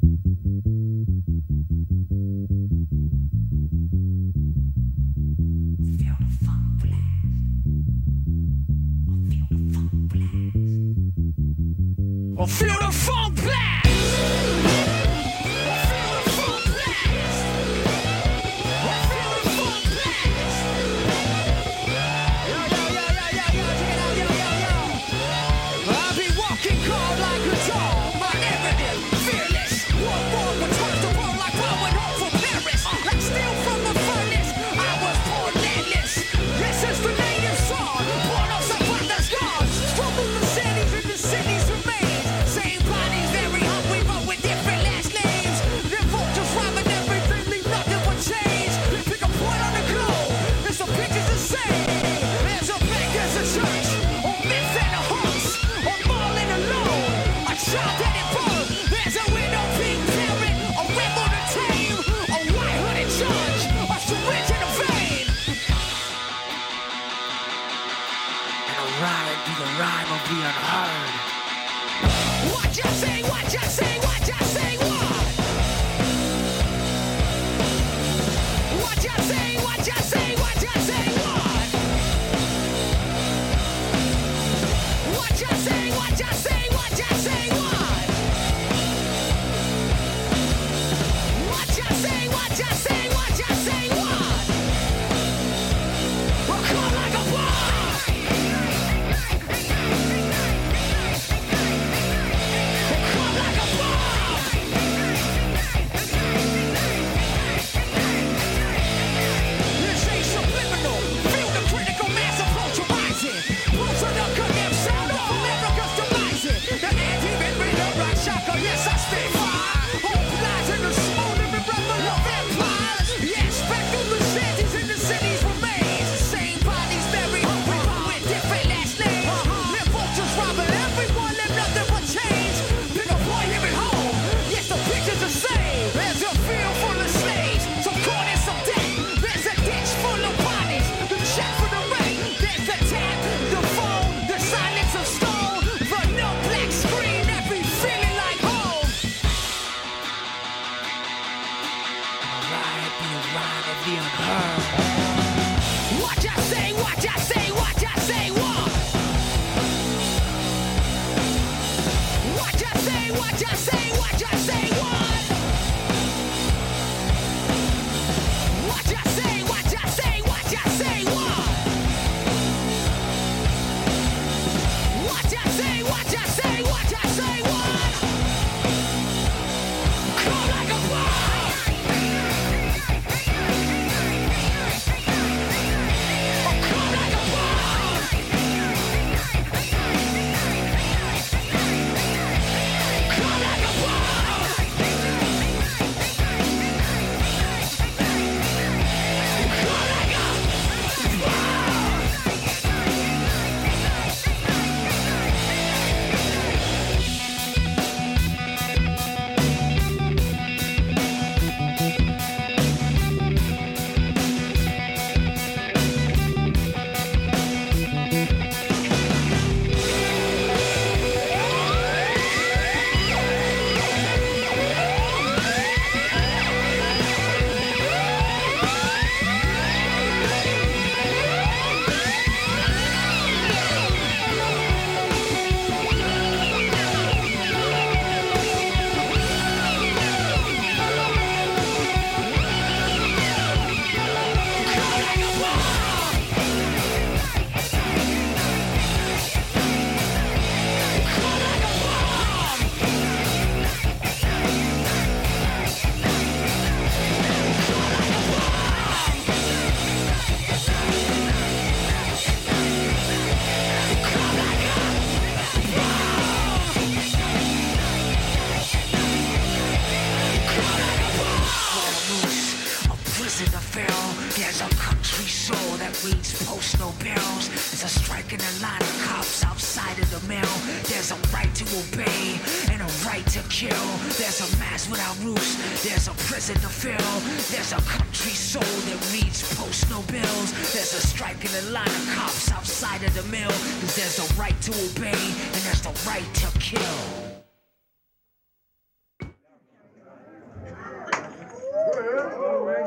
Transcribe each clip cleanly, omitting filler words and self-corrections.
Feel the funk blast.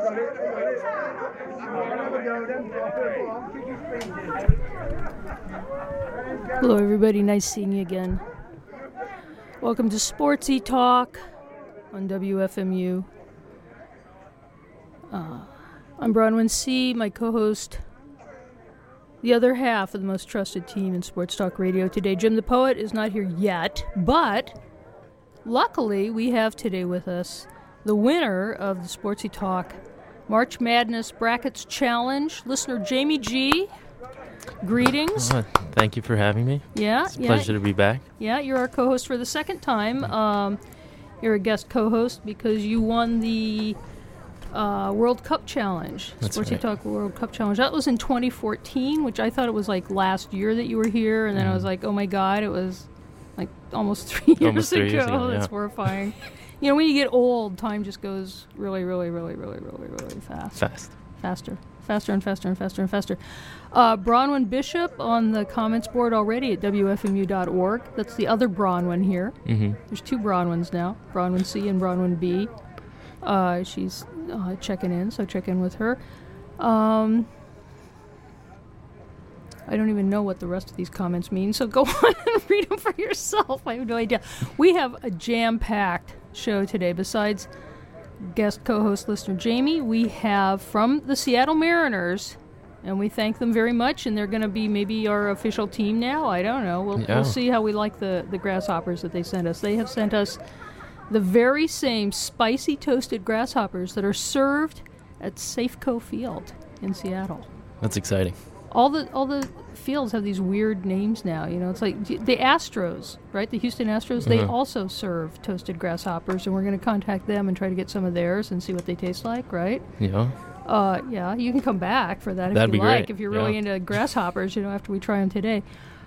Hello, everybody. Nice seeing you again. Welcome to Sportsy Talk on WFMU. I'm Bronwyn C., my co-host, the other half of the most trusted team in sports talk radio today. Jim the Poet is not here yet, but luckily we have today with us the winner of the Sportsy Talk March Madness Brackets Challenge, listener Jamie G. Greetings. Thank you for having me. Yeah. It's a pleasure to be back. Yeah, you're our co-host for the second time. You're a guest co-host because you won the World Cup Challenge. That's Sportsy right. Talk World Cup Challenge. That was in 2014, which I thought it was like last year that you were here, and then I was like, oh my God, it was like almost 3 years Almost 3 years ago, That's yeah. horrifying. You know, when you get old, time just goes really, really, really, really, really, really fast. Faster and faster and faster and faster. Bronwyn Bishop on the comments board already at WFMU.org. That's the other Bronwyn here. Mm-hmm. There's two Bronwyns now, Bronwyn C and Bronwyn B. She's checking in, so check in with her. I don't even know what the rest of these comments mean, so go on and read them for yourself. I have no idea. We have a jam-packed show today. Besides guest co-host listener Jamie, we have from the Seattle Mariners, and we thank them very much, and they're going to be maybe our official team now. I don't know. We'll see how we like the grasshoppers that they sent us. They have sent us the very same spicy toasted grasshoppers that are served at Safeco Field in Seattle. That's exciting. All the fields have these weird names now. You know, it's like the Astros, right? The Houston Astros. They also serve toasted grasshoppers, and we're going to contact them and try to get some of theirs and see what they taste like, right? Yeah. Yeah, you can come back for that That'd if you be like. great. If you're really into grasshoppers, you know, after we try them today.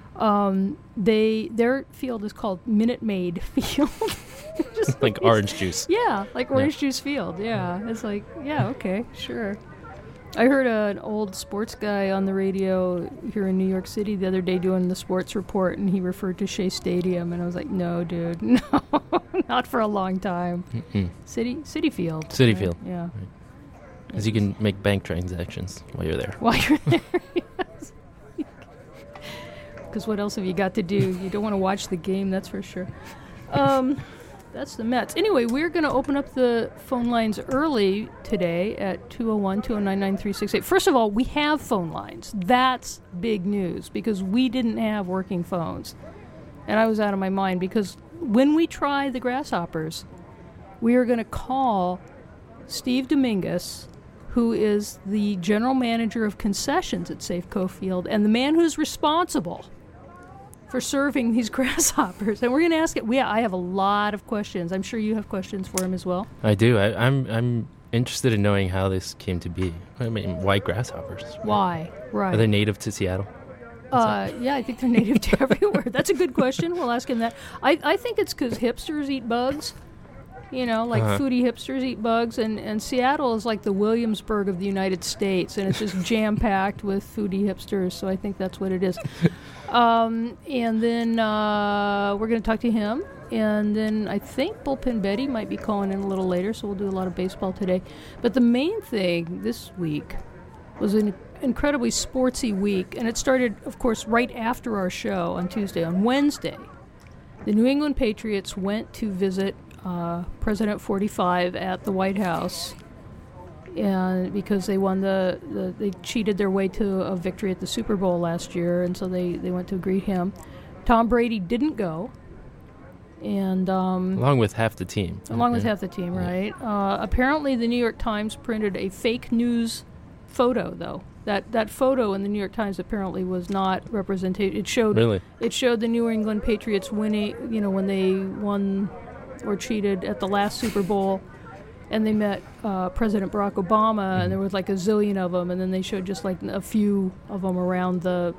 Their field is called Minute Maid Field. Just like orange juice. Yeah, like orange juice field. Yeah, it's like, yeah, okay, sure. I heard an old sports guy on the radio here in New York City the other day doing the sports report, and he referred to Shea Stadium, and I was like, no, dude, no, not for a long time. City Field. City right? Field. Yeah. Because you can make bank transactions while you're there. While you're there, yes. Because what else have you got to do? You don't want to watch the game, that's for sure. That's the Mets. Anyway, we're going to open up the phone lines early today at 201-209-9368. First of all, we have phone lines. That's big news because we didn't have working phones. And I was out of my mind because when we try the grasshoppers, we are going to call Steve Dominguez, who is the general manager of concessions at Safeco Field and the man who's responsible for serving these grasshoppers. And we're going to ask it. I have a lot of questions. I'm sure you have questions for him as well. I do. I'm interested in knowing how this came to be. I mean, why grasshoppers? Why? Right. Are they native to Seattle? Yeah, I think they're native to everywhere. That's a good question. We'll ask him that. I think it's because hipsters eat bugs. You know, like foodie hipsters eat bugs, and Seattle is like the Williamsburg of the United States, and it's just jam-packed with foodie hipsters, so I think that's what it is. And then we're going to talk to him, and then I think Bullpen Betty might be calling in a little later, so we'll do a lot of baseball today. But the main thing this week was an incredibly sportsy week, and it started, of course, right after our show on Tuesday. On Wednesday, the New England Patriots went to visit President 45 at the White House, and because they won they cheated their way to a victory at the Super Bowl last year, and so they went to greet him. Tom Brady didn't go, and along with half the team. With half the team, right? Apparently, the New York Times printed a fake news photo, though. That photo in the New York Times apparently was not representative. It showed the New England Patriots winning. You know, when they won or cheated at the last Super Bowl, and they met President Barack Obama, and there was like a zillion of them, and then they showed just like a few of them around the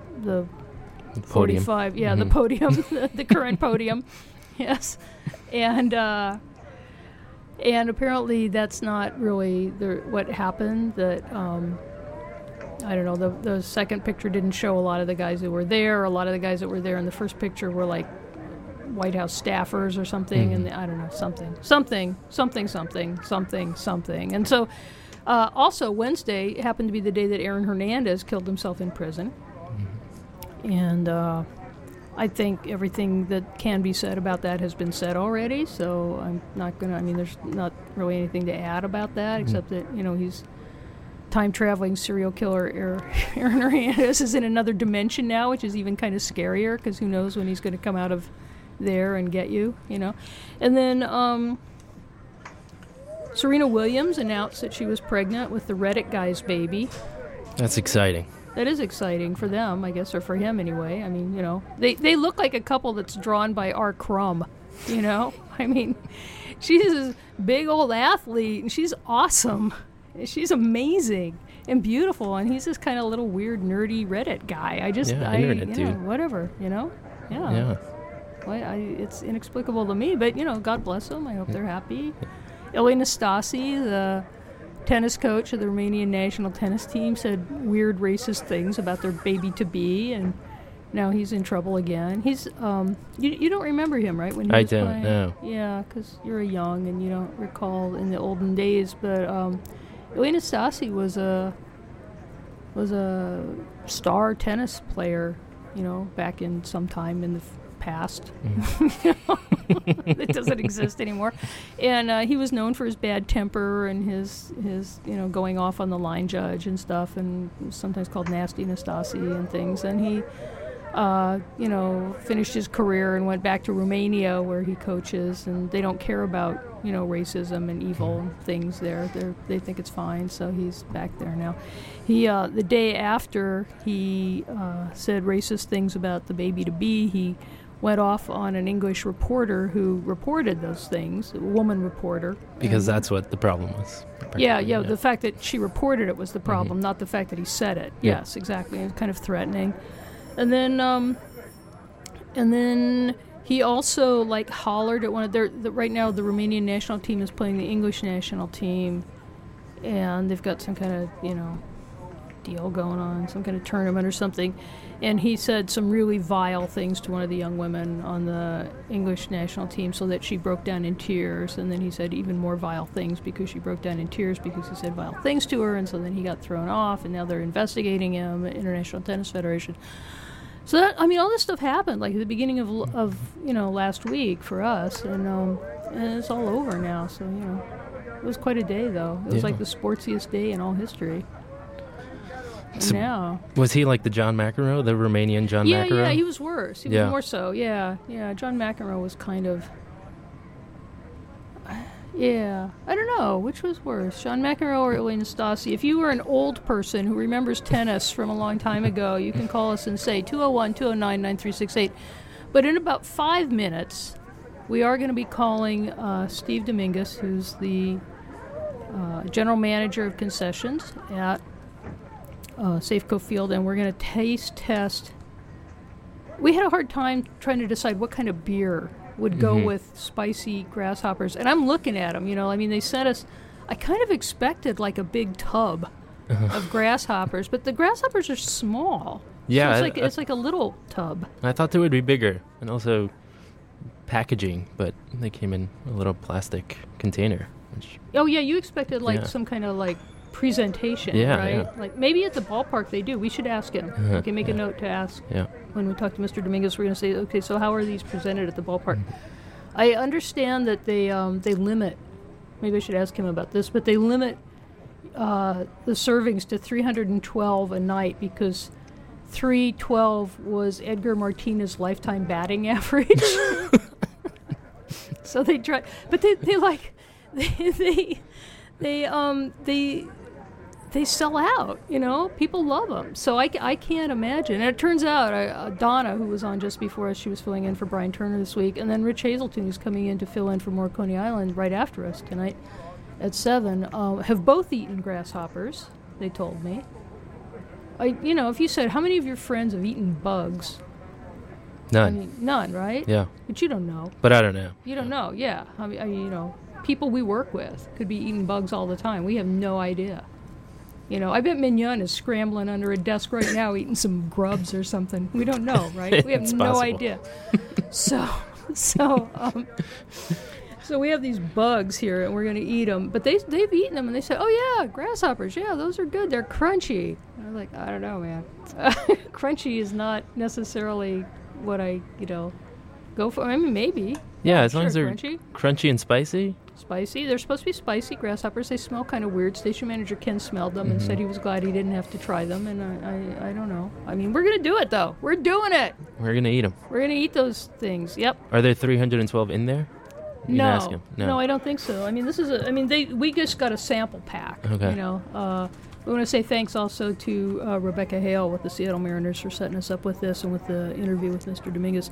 45, the podium, the current podium, yes, and apparently that's not really what happened. That I don't know. The second picture didn't show a lot of the guys that were there. A lot of the guys that were there in the first picture were like White House staffers or something, and I don't know, something. And so Also, Wednesday happened to be the day that Aaron Hernandez killed himself in prison. And I think everything that can be said about that has been said already, so I'm not going to, I mean, there's not really anything to add about that, except that, he's time-traveling serial killer Aaron Hernandez is in another dimension now, which is even kind of scarier, because who knows when he's going to come out of there and get you, And then Serena Williams announced that she was pregnant with the Reddick guy's baby. That's exciting. That is exciting for them, I guess, or for him anyway. I mean, they look like a couple that's drawn by R. Crumb, I mean, she's this big old athlete, and she's awesome. She's amazing and beautiful, and he's this kind of little weird, nerdy Reddit guy. Internet dude. Whatever, Yeah. Well, it's inexplicable to me, but, God bless them. I hope they're happy. Ilie Nastase, the tennis coach of the Romanian national tennis team, said weird racist things about their baby-to-be, and now he's in trouble again. He's, you don't remember him, right? When he was don't, playing? no. Yeah, because you're young and you don't recall in the olden days, but Ilie Nastase was a star tennis player, back in some time in the past. It doesn't exist anymore. And he was known for his bad temper and his going off on the line judge and stuff, and sometimes called Nasty Nastase and things. And he finished his career and went back to Romania where he coaches, and they don't care about racism and evil things there. They think it's fine, so he's back there now. He the day after he said racist things about the baby-to-be, he went off on an English reporter who reported those things, a woman reporter. Because that's what the problem was. Yeah, the fact that she reported it was the problem, not the fact that he said it. Yeah. Yes, exactly. It was kind of threatening. And then he also hollered at one of right now the Romanian national team is playing the English national team, and they've got some kind of, deal going on, some kind of tournament or something. And he said some really vile things to one of the young women on the English national team, so that she broke down in tears. And then he said even more vile things because she broke down in tears because he said vile things to her. And so then he got thrown off, and now they're investigating him at International Tennis Federation. So that, all this stuff happened at the beginning of last week for us, and it's all over now. So it was quite a day, though. It was like the sportsiest day in all history. So now, was he like the John McEnroe, the Romanian John McEnroe? Yeah, he was worse. He was more so. Yeah. John McEnroe was kind of. Yeah, I don't know which was worse, John McEnroe or Ilie Nastase. If you were an old person who remembers tennis from a long time ago, you can call us and say 201-209-9368. But in about 5 minutes, we are going to be calling Steve Dominguez, who's the general manager of concessions at Safeco Field, and we're going to taste test. We had a hard time trying to decide what kind of beer would go with spicy grasshoppers, and I'm looking at them. They sent us. I kind of expected a big tub of grasshoppers, but the grasshoppers are small. Yeah, so it's like a little tub. I thought they would be bigger, and also packaging, but they came in a little plastic container. Oh yeah, you expected some kind of presentation, right? Yeah. Maybe at the ballpark they do. We should ask him. We can make a note to ask. Yeah. When we talk to Mr. Dominguez, we're going to say, okay, so how are these presented at the ballpark? I understand that they limit. Maybe I should ask him about this, but they limit the servings to 312 a night because 312 was Edgar Martinez's lifetime batting average. So they try, but they sell out, people love them. So I can't imagine. And it turns out Donna, who was on just before us, she was filling in for Brian Turner this week, and then Rich Hazelton, who's coming in to fill in for more Coney Island right after us tonight at 7, have both eaten grasshoppers, they told me. If you said, how many of your friends have eaten bugs? None. None, right? Yeah. But you don't know. But I don't know. You don't know, yeah. People we work with could be eating bugs all the time. We have no idea. I bet Mignon is scrambling under a desk right now eating some grubs or something. We don't know, right? We have no idea. So So we have these bugs here, and we're going to eat them. But they've eaten them, and they say, "Oh yeah, grasshoppers. Yeah, those are good. They're crunchy." And I'm like, I don't know, man. Crunchy is not necessarily what I go for. I mean, maybe. Yeah, as long as Sure, they're crunchy. crunchy and spicy. Spicy. They're supposed to be spicy grasshoppers. They smell kind of weird. Station manager Ken smelled them and said he was glad he didn't have to try them. And I don't know. I mean, we're going to do it, though. We're doing it. We're going to eat them. We're going to eat those things. Yep. Are there 312 in there? You can ask No. him. No, I don't think so. I mean, this is we just got a sample pack. Okay. We want to say thanks also to Rebecca Hale with the Seattle Mariners for setting us up with this and with the interview with Mr. Dominguez.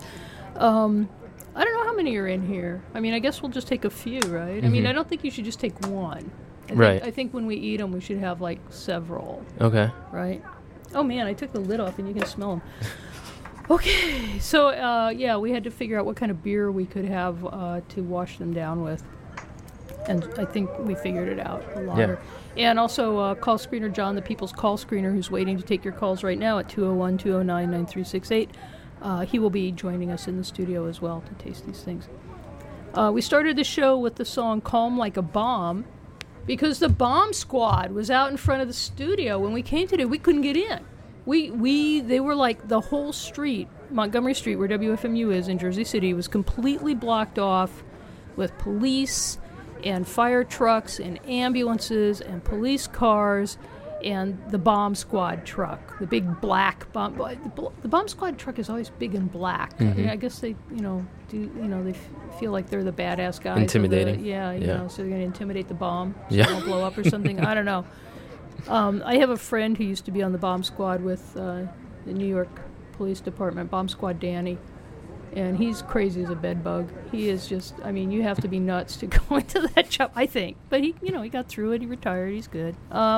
I don't know how many are in here. I mean, I guess we'll just take a few, right? I mean, I don't think you should just take one. I think when we eat them, we should have, like, several. Okay. Right? Oh, man, I took the lid off, and you can smell them. Okay. So, we had to figure out what kind of beer we could have to wash them down with. And I think we figured it out a lot. Yeah. And also, call screener John, the People's Call Screener, who's waiting to take your calls right now at 201-209-9368. He will be joining us in the studio as well to taste these things. We started the show with the song Calm Like a Bomb because the bomb squad was out in front of the studio. When we came today, we couldn't get in. They were like the whole street, Montgomery Street, where WFMU is in Jersey City, was completely blocked off with police and fire trucks and ambulances and police cars and the bomb squad truck, the big black bomb. The bomb squad truck is always big and black. I mean, I guess they, they feel like they're the badass guys. Intimidating. So they're going to intimidate the bomb so Yeah. it won't blow up or something. I don't know. I have a friend who used to be on the bomb squad with the New York Police Department, Bomb Squad Danny. And he's crazy as a bedbug. He is just, I mean, you have to be nuts to go into that job, I think. But he got through it. He retired. He's good.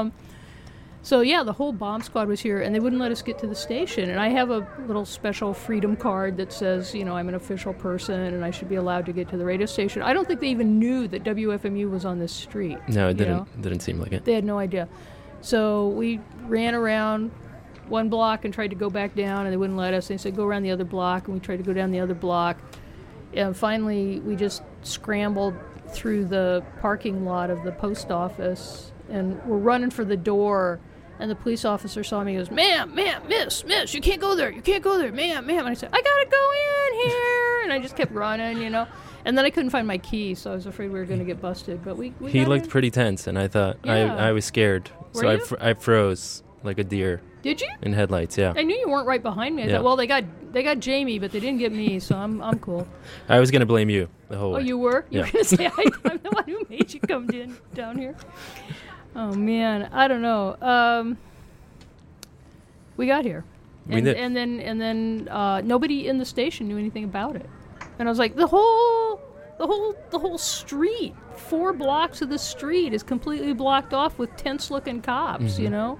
The whole bomb squad was here, and they wouldn't let us get to the station. And I have a little special freedom card that says, I'm an official person, and I should be allowed to get to the radio station. I don't think they even knew that WFMU was on this street. No, it didn't seem like it. They had no idea. So we ran around one block and tried to go back down, and they wouldn't let us. They said, go around the other block, and we tried to go down the other block. And finally, we just scrambled through the parking lot of the post office, and we're running for the door, and the police officer saw me and goes, ma'am, miss, you can't go there, ma'am. And I said, I gotta go in here, and I just kept running, And then I couldn't find my key, so I was afraid we were going to get busted. But we He got looked in. pretty tense, and I thought, Yeah. I was scared. Were So you? I froze like a deer Did you? in headlights, yeah. I knew you weren't right behind me. I Yeah. thought, well, they got Jamie, but they didn't get me, so I'm cool. I was going to blame you the whole Oh, way. you were? You Yeah. were going to say, I'm the one who made you come down here? Oh, man. I don't know. We got here. We did. And then nobody in the station knew anything about it. And I was like, the whole street, 4 blocks of the street is completely blocked off with tense-looking cops,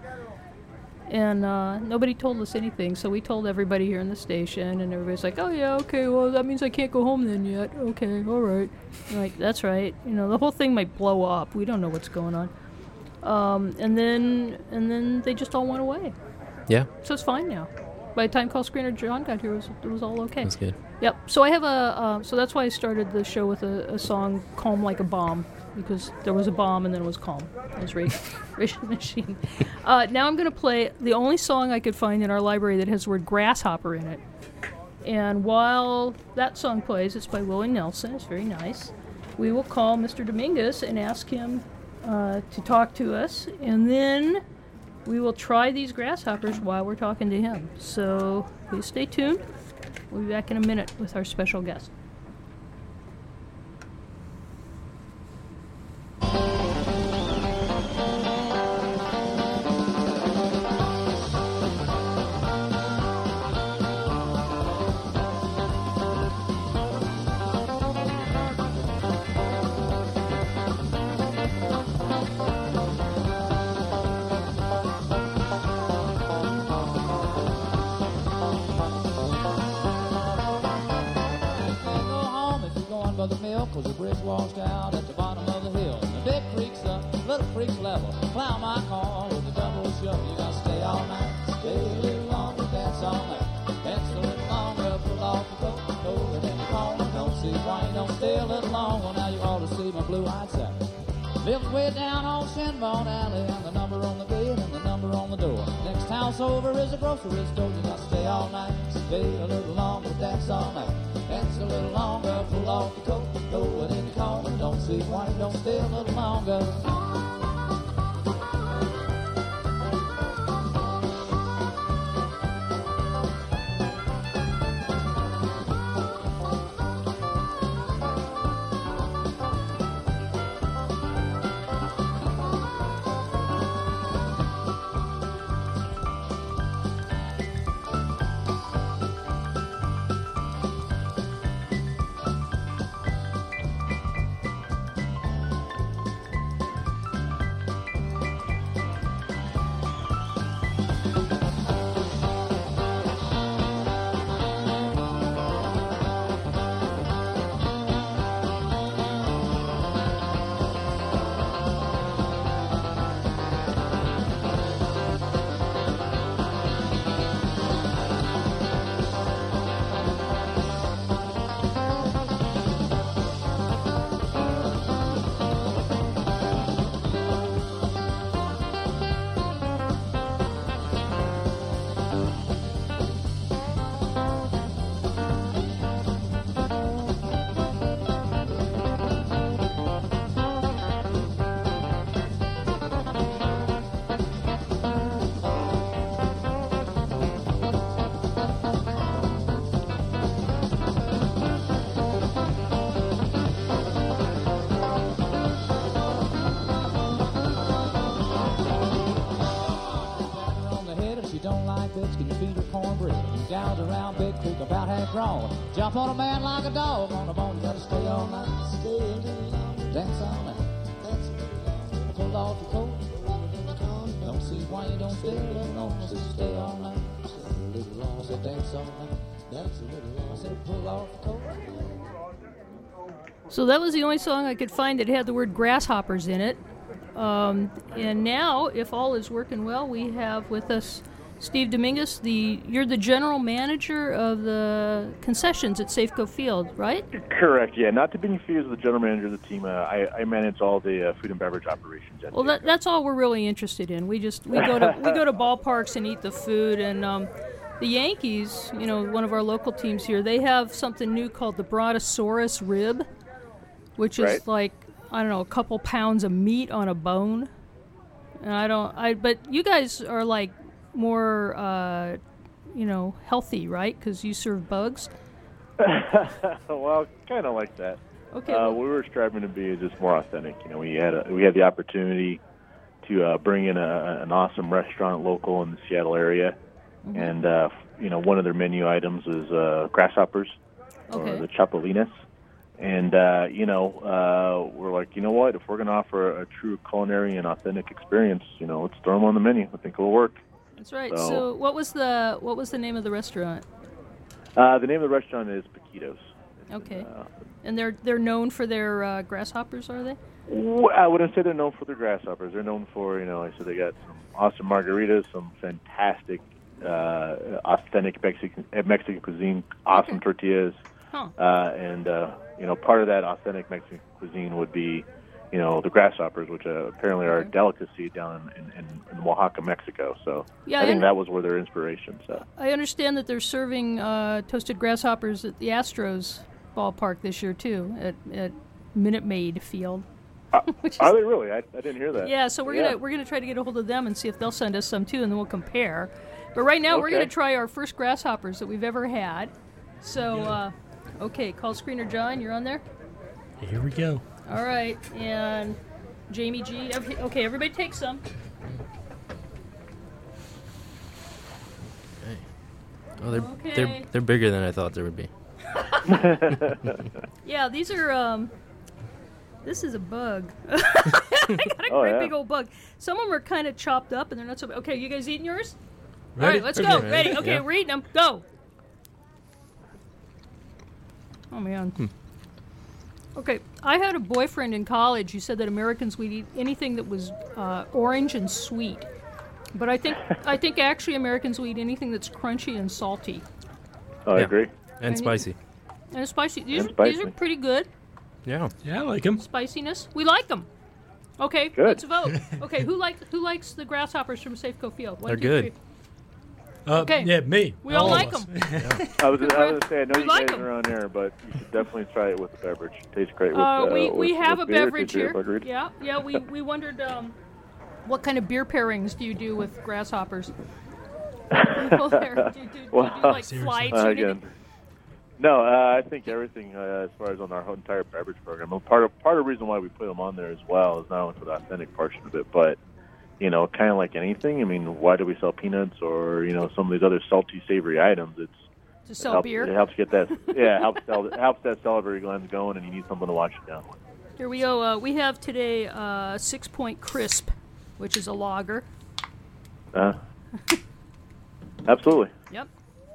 And nobody told us anything, so we told everybody here in the station, and everybody's like, oh, yeah, okay, well, that means I can't go home then yet. Okay, all right. I'm like, that's right. The whole thing might blow up. We don't know what's going on. And then they just all went away. Yeah, So it's fine now. By the time call screener John got here, it was all okay. that's good. Yep. So I have so that's why I started the show with a song, Calm Like a Bomb, because there was a bomb and then it was calm. It was Rage the Machine. Now I'm going to play the only song I could find in our library that has the word grasshopper in it. And while that song plays, it's by Willie Nelson. It's very nice. We will call Mr. Dominguez and ask him to talk to us, and then we will try these grasshoppers while we're talking to him. So please stay tuned. We'll be back in a minute with our special guest. Of the mill, cause the bridge washed out at the bottom of the hill. The big creek's up, little creek's level. Plow my car with the double shovel. You gotta stay all night, stay a little longer, dance all night. Dance a little longer, pull off the coat, and then you call and don't see why you don't stay a little longer. Now you ought to see my blue-eyed Sally. Lives way down on Shinbone Alley, and the number on the gate and the number on the door. Next house over is a grocery store. You got to stay all night, stay a little longer, dance all night. Dance a little longer, pull off your coat, throw it in the corner. Don't see why you don't stay a little longer. Gals around Big Creek about half grown. Jump on a man like a dog on a bone. You gotta stay all night, stay a little longer, dance all night, dance a little longer. Pull off your coat, don't see why you don't stay a little longer. Just stay all night, stay a little longer. Say dance all night, dance a little longer. Say pull off your coat. So that was the only song I could find that had the word grasshoppers in it. And now, if all is working well, we have with us Steve Dominguez. You're the general manager of the concessions at Safeco Field, right? Correct. Yeah, not to be confused with the general manager of the team. I manage all the food and beverage operations. Well, that's all we're really interested in. We go to ballparks and eat the food, and the Yankees, one of our local teams here, they have something new called the Brontosaurus rib, which is like, I don't know, a couple pounds of meat on a bone. And but you guys are like more, healthy, right? Because you serve bugs. Well, kind of like that. Okay. What we were striving to be is just more authentic. We had the opportunity to bring in an awesome restaurant local in the Seattle area, and one of their menu items is grasshoppers, or the chapulines. And, we're like, you know what? If we're going to offer a true culinary and authentic experience, let's throw them on the menu. I think it'll work. That's right. So what was the name of the restaurant? The name of the restaurant is Paquitos. Okay. And they're known for their grasshoppers, are they? I wouldn't say they're known for their grasshoppers. They're known for, so they got some awesome margaritas, some fantastic, authentic Mexican cuisine, awesome tortillas. Huh. And part of that authentic Mexican cuisine would be, the grasshoppers, which apparently are a delicacy down in Oaxaca, Mexico. So I think that was where their inspiration. So I understand that they're serving toasted grasshoppers at the Astros ballpark this year too, at Minute Maid Field. Are they really? I didn't hear that. Yeah, so we're gonna try to get a hold of them and see if they'll send us some too, and then we'll compare. But right now we're gonna try our first grasshoppers that we've ever had. So. Okay, call screener John, you're on there? Here we go. All right, and Jamie G. Okay, everybody take some. Okay. Oh, they're bigger than I thought they would be. Yeah, these are, this is a bug. I got a great big old bug. Some of them are kind of chopped up, and they're not so big. Okay, you guys eating yours? Ready? All right, let's go. Ready? Okay, we're eating them. Go. Oh, man. Okay, I had a boyfriend in college who said that Americans would eat anything that was orange and sweet. But I think actually Americans will eat anything that's crunchy and salty. Oh, I agree. And spicy. And spicy. These are pretty good. Yeah. Yeah, I like him. Spiciness. We like them. Okay, Good. let's vote. Okay, who likes the grasshoppers from Safeco Field? One, They're two, good. three. Okay. Yeah, me. We all of like us. them. I was going to say, I know We you like guys 'em. are on air, but you should definitely try it with a beverage. It tastes great with We have with a beer. beverage Tastes here. great, agreed. Yeah. We wondered what kind of beer pairings do you do with grasshoppers? People there, do you do like Seriously. flights or anything? Again, no, I think everything as far as on our whole entire beverage program. Part of the reason why we put them on there as well is not only for the authentic portion of it, but kind of like anything. I mean, why do we sell peanuts or some of these other salty, savory items? To sell beer? It helps get that. Yeah, it helps that salivary glands going, and you need something to wash it down with. Here we go. We have today 6 Point Crisp, which is a lager. Absolutely. Yep.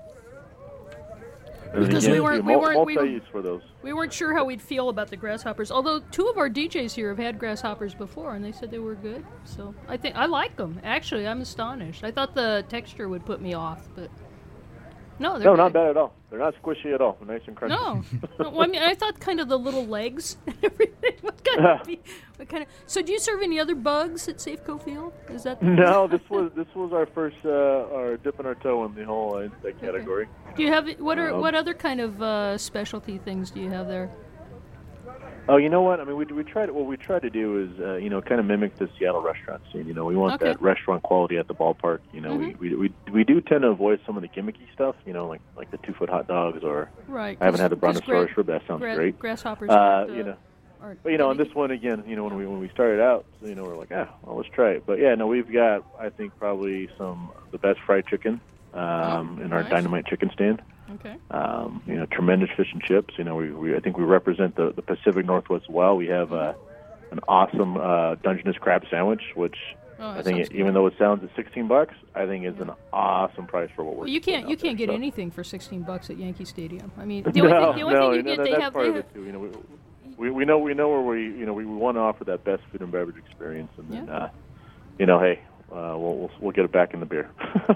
Because we weren't- multi-use for those. We weren't sure how we'd feel about the grasshoppers, although 2 of our DJs here have had grasshoppers before, and they said they were good. So I think I like them. Actually, I'm astonished. I thought the texture would put me off, but no, they're No, good. not bad at all. They're not squishy at all. They're nice and crunchy. No, well, I mean, I thought kind of the little legs and everything. What kind of? So, do you serve any other bugs at Safeco Field? Is that No, this was our first our dipping our toe in the whole insect category. Do you have what other kind of specialty things do you have there? Oh, you know what? I mean, we tried. What we try to do is, kind of mimic the Seattle restaurant scene. We want that restaurant quality at the ballpark. We do tend to avoid some of the gimmicky stuff. Like the 2-foot hot dogs or. Right. I haven't had the brontosaurus rib. That sounds great. Grasshoppers. But on this one again, when we started out, we're like, well, let's try it. But yeah, no, we've got I think probably the best fried chicken in our nice. Dynamite chicken stand. Okay. Tremendous fish and chips. I think we represent the Pacific Northwest well. We have an awesome Dungeness crab sandwich, which I think even though it sounds at $16, I think is an awesome price for what we're. Well, you can't get so. anything for $16 at Yankee Stadium. I mean, the only thing you get, that's part of it too. We know where we want to offer that best food and beverage experience, and then hey, we'll get it back in the beer.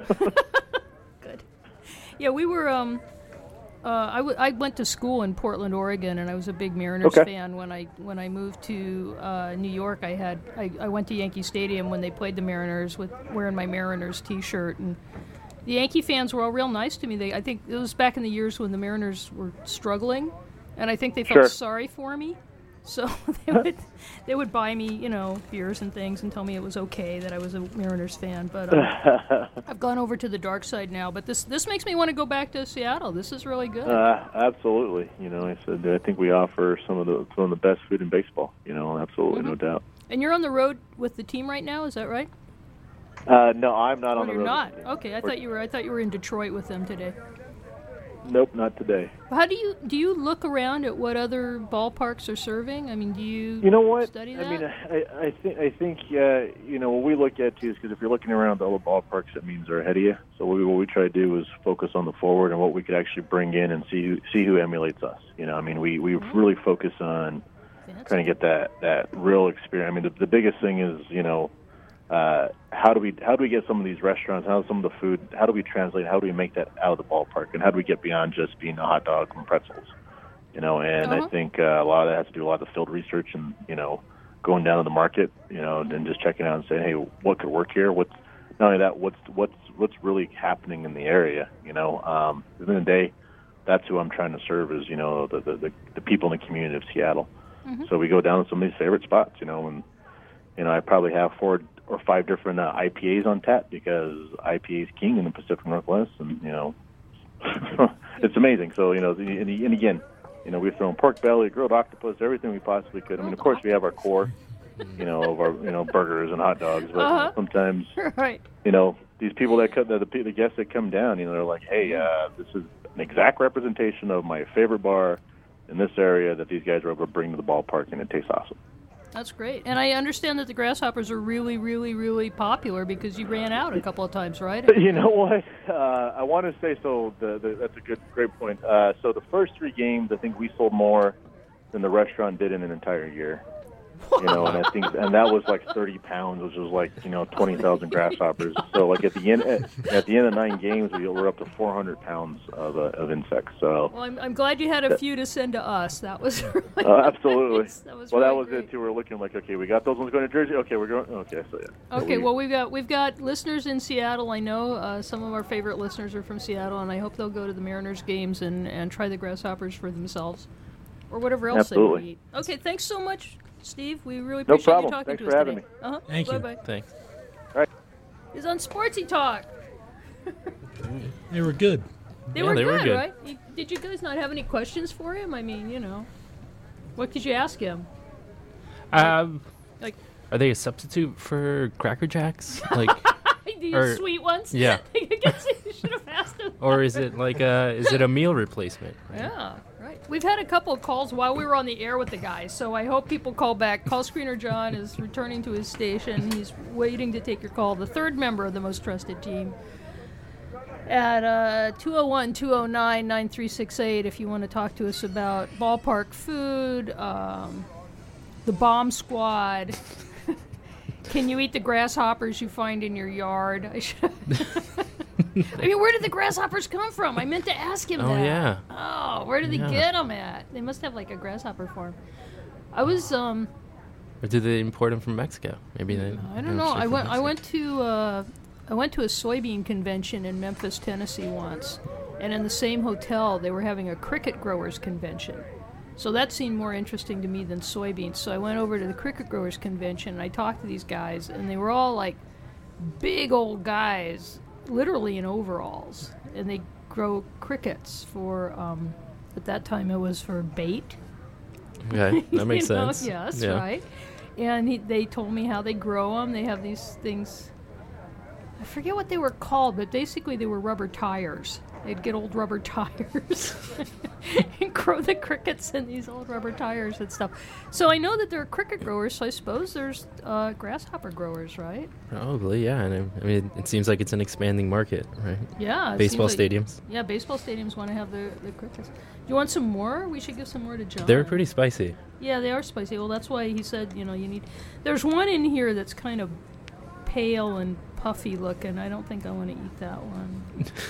Good. Yeah, we were. I went to school in Portland, Oregon, and I was a big Mariners fan. When I moved to New York, I went to Yankee Stadium when they played the Mariners with wearing my Mariners T-shirt, and the Yankee fans were all real nice to me. I think it was back in the years when the Mariners were struggling, and I think they felt sorry for me. So they would buy me, beers and things and tell me it was okay that I was a Mariners fan. But I've gone over to the dark side now. But this makes me want to go back to Seattle. This is really good. Absolutely. I think we offer some of the best food in baseball. Absolutely, no doubt. And you're on the road with the team right now. Is that right? No, I'm not on the road. You're not. Okay, I thought you were in Detroit with them today. Nope, not today. How do you look around at what other ballparks are serving? I mean, do you study that? I mean, I think what we look at too is because if you're looking around all the ballparks, that means they're ahead of you. So what we try to do is focus on the forward and what we could actually bring in and see who emulates us. We really focus on trying to get that real experience. I mean, the biggest thing is how do we get some of these restaurants, some of the food, how do we translate, how do we make that out of the ballpark, and how do we get beyond just being a hot dog and pretzels, I think a lot of that has to do a lot of field research and, going down to the market, and just checking out and saying, hey, what could work here? Not only that, what's really happening in the area, At the end of the day, that's who I'm trying to serve is, the people in the community of Seattle. Mm-hmm. So we go down to some of these favorite spots, and, I probably have 4 or 5 different IPAs on tap because IPA is king in the Pacific Northwest, and it's amazing. So and again, we've thrown pork belly, grilled octopus, everything we possibly could. I mean, of course, we have our core, of our burgers and hot dogs, but sometimes these people that come, the guests that come down, they're like, hey, this is an exact representation of my favorite bar in this area that these guys were able to bring to the ballpark, and it tastes awesome. That's great. And I understand that the grasshoppers are really, really, really popular because you ran out a couple of times, right? You know what? I want to say, so that's a great point. So the first 3 games, I think we sold more than the restaurant did in an entire year. You know, and that was like 30 pounds, which was like 20,000 grasshoppers. So like at the end of 9 games, we were up to 400 pounds of insects. So well, I'm glad you had a few to send to us. That was really absolutely. Nice. That was well, really that was great. it too. We're looking like, okay, we got those ones going to Jersey. Okay, we're going. Okay, so yeah. Okay, well we've got listeners in Seattle. I know some of our favorite listeners are from Seattle, and I hope they'll go to the Mariners games and try the grasshoppers for themselves, or whatever else they want to eat. Okay, thanks so much, Steve. We really appreciate you talking Thanks to for us having today. me. Thank you. Bye-bye. Thanks. All right. He's on Sportsy Talk. They were good. They Yeah, were they were good, good. right? Did you guys not have any questions for him? I mean, what could you ask him? Like, Are they a substitute for Cracker Jacks? Like, the sweet ones? Yeah. I guess you should have asked him. or is it like is it a meal replacement? Right? Yeah, right. We've had a couple of calls while we were on the air with the guys, so I hope people call back. Call screener John is returning to his station. He's waiting to take your call. The third member of the most trusted team at 201-209-9368 if you want to talk to us about ballpark food, the bomb squad. Can you eat the grasshoppers you find in your yard? I mean, where did the grasshoppers come from? I meant to ask him that. Oh yeah. Oh, where did they get them at? They must have like a grasshopper farm. I was Or did they import them from Mexico? Maybe they. I don't know. I went to a soybean convention in Memphis, Tennessee once, and in the same hotel they were having a cricket growers convention. So that seemed more interesting to me than soybeans. So I went over to the cricket growers convention and I talked to these guys, and they were all like big old guys, literally in overalls, and they grow crickets for. At that time, it was for bait. Okay, that makes sense. Yes, yeah. right. And they told me how they grow them. They have these things. I forget what they were called, but basically they were rubber tires. They'd get old rubber tires and grow the crickets in these old rubber tires and stuff. So I know that there are cricket growers, so I suppose there's grasshopper growers, right? Probably, yeah. And I mean, it seems like it's an expanding market, right? Yeah. Baseball seems like, stadiums. Yeah, baseball stadiums want to have the crickets. Do you want some more? We should give some more to John. They're pretty spicy. Yeah, they are spicy. Well, that's why he said, you need... There's one in here that's kind of pale and puffy looking. I don't think I want to eat that one.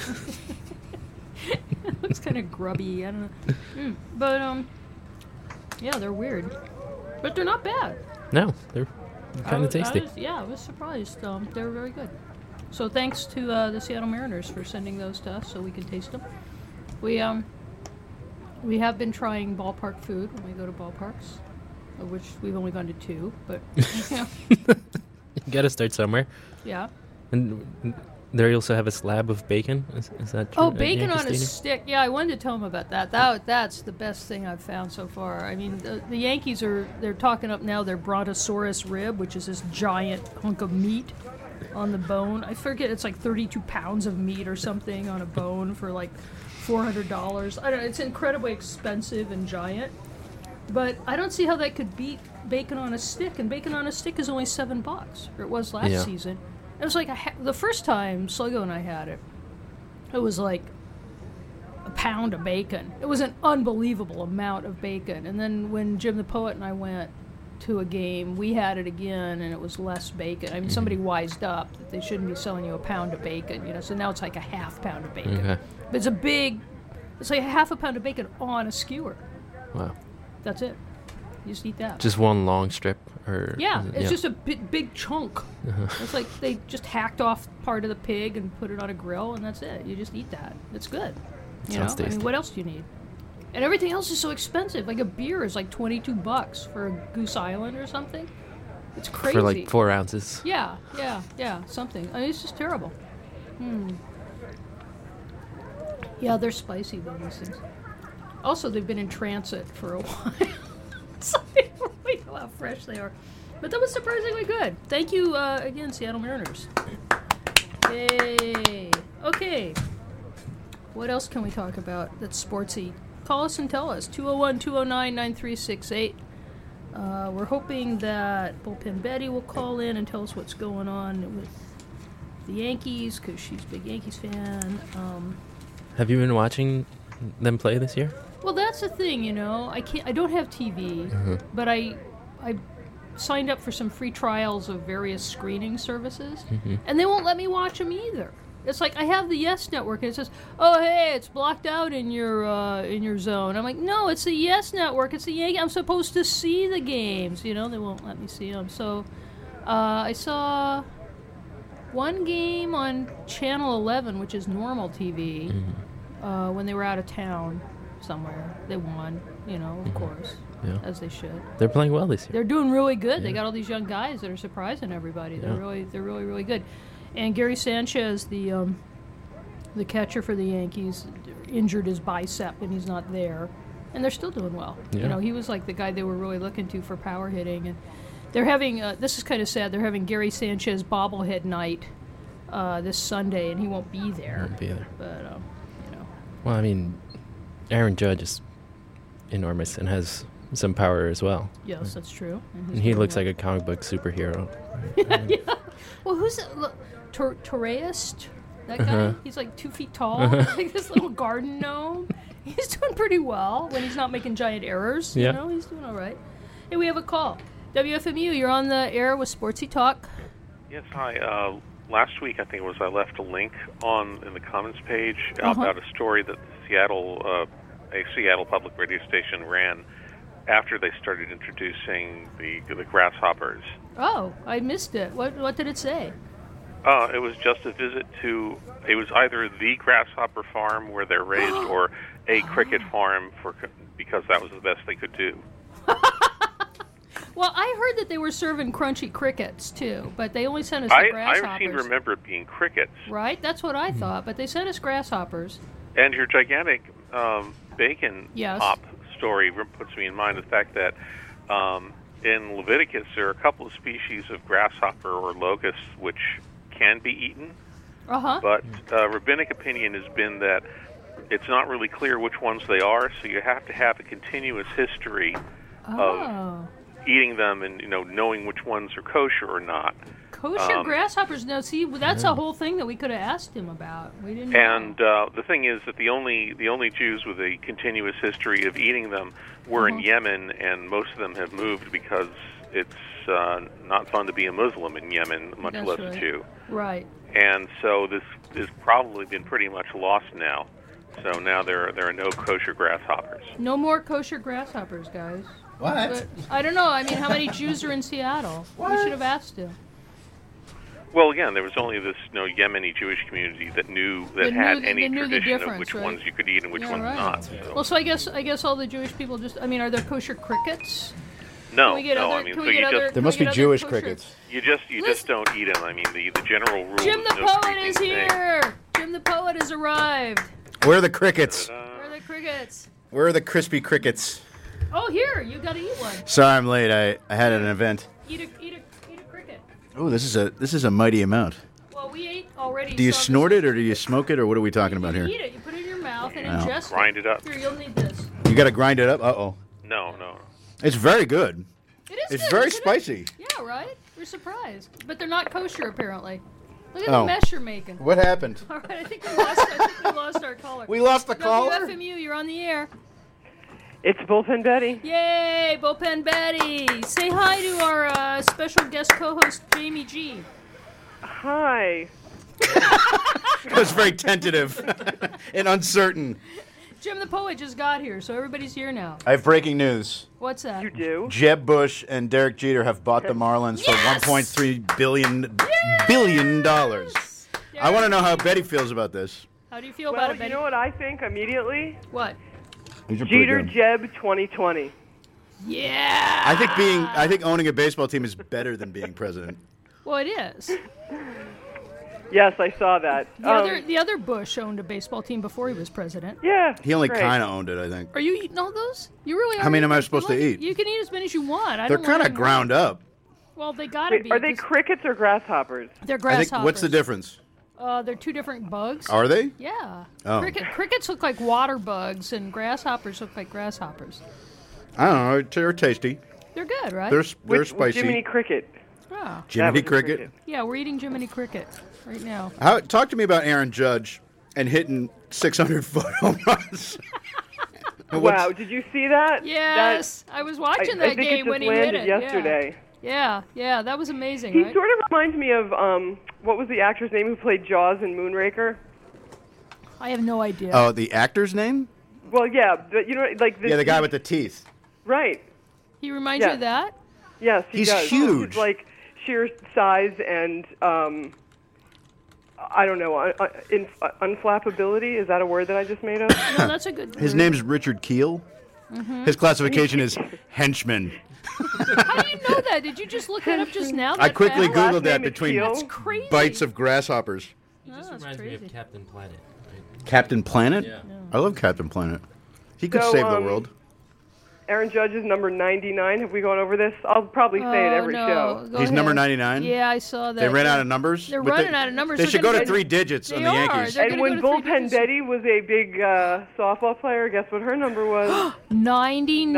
It looks kind of grubby. I don't know. But, yeah, they're weird. But they're not bad. No, they're kind of tasty. I was surprised. They're very good. So thanks to the Seattle Mariners for sending those to us so we can taste them. We have been trying ballpark food when we go to ballparks, of which we've only gone to 2, but yeah. You gotta start somewhere. Yeah. And they also have a slab of bacon. Is that true? Oh, at bacon Yankee on a Stadium? stick. Yeah, I wanted to tell him about that. That's the best thing I've found so far. I mean, the Yankees they're talking up now their Brontosaurus rib, which is this giant hunk of meat on the bone. I forget, it's like 32 pounds of meat or something on a bone for like $400. I don't know, it's incredibly expensive and giant. But I don't see how that could beat bacon on a stick, and bacon on a stick is only $7, or it was last season. It was like the first time Sluggo and I had it, it was like a pound of bacon. It was an unbelievable amount of bacon. And then when Jim the Poet and I went to a game, we had it again, and it was less bacon. I mean, somebody wised up that they shouldn't be selling you a pound of bacon, so now it's like a half pound of bacon. Okay. But it's like a half a pound of bacon on a skewer. Wow. That's it. You just eat that. Just one long strip, or yeah, it's just a big chunk. It's like they just hacked off part of the pig and put it on a grill, and that's it. You just eat that. It's good. Sounds tasty. I mean, what else do you need? And everything else is so expensive. Like a beer is like $22 for a Goose Island or something. It's crazy. For like 4 ounces. Yeah, something. I mean, it's just terrible. Yeah, they're spicy though, these things. Also, they've been in transit for a while. So we know how fresh they are. But that was surprisingly good. Thank you again, Seattle Mariners. Yay. Okay. What else can we talk about that's sportsy? Call us and tell us. 201-209-9368. We're hoping that Bullpen Betty will call in and tell us what's going on with the Yankees, because she's a big Yankees fan. Have you been watching them play this year? Well, that's the thing, I don't have TV, but I signed up for some free trials of various screening services, and they won't let me watch them either. It's like I have the Yes Network, and it says, "Oh, hey, it's blocked out in your zone." I'm like, "No, it's the Yes Network. It's the Yankee. I'm supposed to see the games." They won't let me see them. So I saw one game on Channel 11, which is normal TV, when they were out of town somewhere. They won, of course, as they should. They're playing well this year. They're doing really good. They got all these young guys that are surprising everybody. They're really, really good. And Gary Sanchez, the catcher for the Yankees, injured his bicep and he's not there. And they're still doing well. Yeah. He was like the guy they were really looking to for power hitting. And they're having, this is kind of sad, they're having Gary Sanchez bobblehead night this Sunday, and he won't be there. Won't be there. But, Well, I mean, Aaron Judge is enormous and has some power as well. Yes, that's true. And he looks like a comic book superhero. yeah. Well, who's that? Look, Torres? That guy? He's like 2 feet tall. Like this little garden gnome. He's doing pretty well when he's not making giant errors. Yeah. He's doing all right. Hey, we have a call. WFMU, you're on the air with Sportsy Talk. Yes, hi. Last week, I think it was, I left a link in the comments page about a story that a Seattle public radio station ran after they started introducing the grasshoppers. Oh, I missed it. What did it say? It was just a visit to, it was either the grasshopper farm where they're raised or a cricket farm because that was the best they could do. Well, I heard that they were serving crunchy crickets, too, but they only sent us the grasshoppers. I seem to remember it being crickets. Right? That's what I thought, but they sent us grasshoppers. And your gigantic bacon Yes. pop story puts me in mind the fact that in Leviticus there are a couple of species of grasshopper or locust which can be eaten, but rabbinic opinion has been that it's not really clear which ones they are, so you have to have a continuous history of eating them and knowing which ones are kosher or not. Kosher grasshoppers? No, see, that's a whole thing that we could have asked him about. We didn't. And the thing is that the only Jews with a continuous history of eating them were in Yemen, and most of them have moved because it's not fun to be a Muslim in Yemen, much less a Jew. Right. And so this has probably been pretty much lost now. So now there are no kosher grasshoppers. No more kosher grasshoppers, guys. What? But, I don't know. I mean, how many Jews are in Seattle? We should have asked him. Well, again, there was only this Yemeni Jewish community that had any tradition of which ones you could eat and which ones not. So. Well, so I guess all the Jewish people are there kosher crickets? No, there must be Jewish crickets. You just don't eat them. I mean, the general rule. Jim the Poet is here. Jim the Poet has arrived. Where are the crickets? Where are the crickets? Where are the crispy crickets? Oh, here, you got to eat one. Sorry, I'm late. I had an event. Eat a cricket. Oh, this is a mighty amount. Well, we ate already. Do you snort it or do you smoke it or what are we talking about here? You eat it. You put it in your mouth and ingest it. Grind it up. Here, you'll need this. You got to grind it up. No. It's very good. It is. It's good, very isn't spicy. It? Yeah, right. We're surprised, but they're not kosher apparently. Look at the mess you're making. What happened? All right, I think we lost our caller. We lost the caller? WFMU, you're on the air. It's Bullpen Betty. Yay, Bullpen Betty. Say hi to our special guest co-host, Jamie G. Hi. It was very tentative and uncertain. Jim the Poet just got here, so everybody's here now. I have breaking news. What's that? You do? Jeb Bush and Derek Jeter have bought the Marlins for $1.3 billion. I want to know how Betty feels about this. How do you feel about it, Betty? You know what I think immediately? What? Jeter Jeb 2020. Yeah. I think owning a baseball team is better than being president. Well, it is. Yes, I saw that. The other Bush owned a baseball team before he was president. Yeah. He only kind of owned it, I think. Are you eating all those? You really are. How many am I supposed to eat? You can eat as many as you want. They're kind of ground up. Well, they gotta be. Are they crickets or grasshoppers? They're grasshoppers. What's the difference? They're two different bugs. Are they? Yeah. Oh. Crickets look like water bugs, and grasshoppers look like grasshoppers. I don't know. They're tasty. They're good, right? They're spicy. Jiminy Cricket. Oh. Jiminy Cricket. Yeah, we're eating Jiminy Cricket right now. Talk to me about Aaron Judge and hitting 600-foot home runs. Wow, did you see that? Yes, I was watching that game when he hit it. Yesterday. Yeah, that was amazing, He right? sort of reminds me of, what was the actor's name who played Jaws in Moonraker? I have no idea. Oh, the actor's name? Well, yeah, but you know, like... Yeah, the guy with the teeth. Right. He reminds you of that? Yes, he He's does. huge. He's like sheer size and, I don't know, unflappability? Is that a word that I just made up? No, that's a good His word. name's Richard Keel. Mm-hmm. His classification is henchman. How do you know that? Did you just look that up just now? I quickly fast? Googled that between That's crazy. bites of grasshoppers. He just reminds me of Captain Planet. Right? Captain Planet? Yeah. I love Captain Planet. He could So, save the world. Aaron Judge is number 99. Have we gone over this? I'll probably say it every show. Go He's ahead. number 99? Yeah, I saw that. They ran out of numbers? They're But running out of numbers. They They're should go gonna to 3 digits on They the are. Yankees. They're And gonna when go to 3 Bullpen digits. Betty was a big softball player, guess what her number was? 99.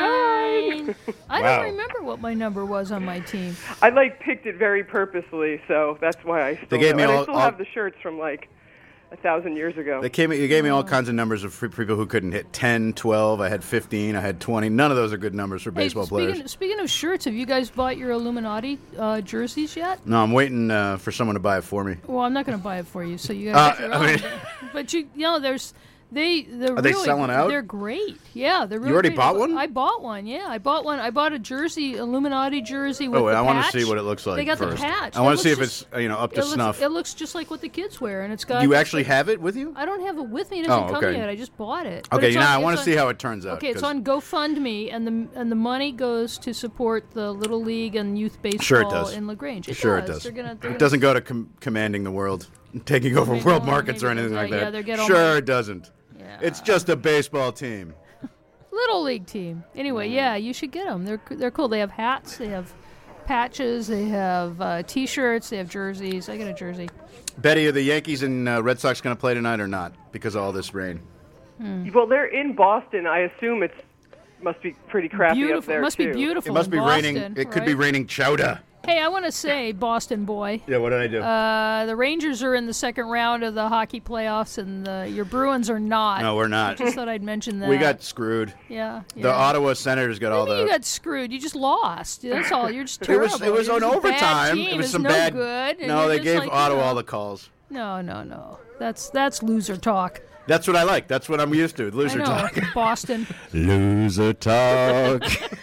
99. I Wow. don't remember what my number was on my team. I picked it very purposely, so that's why I still gave know. me And all- I still all- have the shirts from 1,000 years ago. You gave me all kinds of numbers of people who couldn't hit 10, 12. I had 15. I had 20. None of those are good numbers for baseball players. Speaking of shirts, have you guys bought your Illuminati jerseys yet? No, I'm waiting for someone to buy it for me. Well, I'm not going to buy it for you, so you got to get your I own. mean- But you know, they're Are they really, selling out? They're great. Yeah, they're really. You already great. bought one? I bought one. Yeah, I bought one. I bought a jersey, Illuminati jersey with Oh, wait, the I want patch. to see what it looks like They got first. the patch. I want It to see if looks it's up to it looks, snuff. It looks just like what the kids wear, and it's got. You actually have it with you? I don't have it with me. It doesn't Oh, come okay. yet. I just bought it. But Okay, it's now on- I it's want to on- see how it turns out. Okay, it's 'cause- on GoFundMe, and the money goes to support the Little League and youth baseball Sure it does. in LaGrange. Sure it does. They're gonna It doesn't go to commanding the world, taking over Maybe world not, markets or maybe anything like not. that. Yeah, they get all Sure money. it doesn't. Yeah. It's just a baseball team. Little League team. Anyway, yeah, you should get them. They're cool. They have hats. They have patches. They have T-shirts. They have jerseys. I got a jersey. Betty, are the Yankees and Red Sox going to play tonight or not because of all this rain? Well, they're in Boston. I assume it must be pretty crappy Beautiful. up there, It must too. be beautiful. It must in be Boston, raining. It could be right? raining chowder. Hey, I want to say, Boston boy. Yeah, what did I do? The Rangers are in the second round of the hockey playoffs, and your Bruins are not. No, we're not. Just thought I'd mention that. We got screwed. Yeah. The Ottawa Senators got all Maybe the. you got screwed. You just lost. That's all. You're just It terrible. was You're on just a bad overtime. team. It was It's some no bad. good. and No, you're they just gave like, Ottawa you know, all the calls. No. That's loser talk. That's what I like. That's what I'm used to. Loser I know. talk. Boston. Loser talk.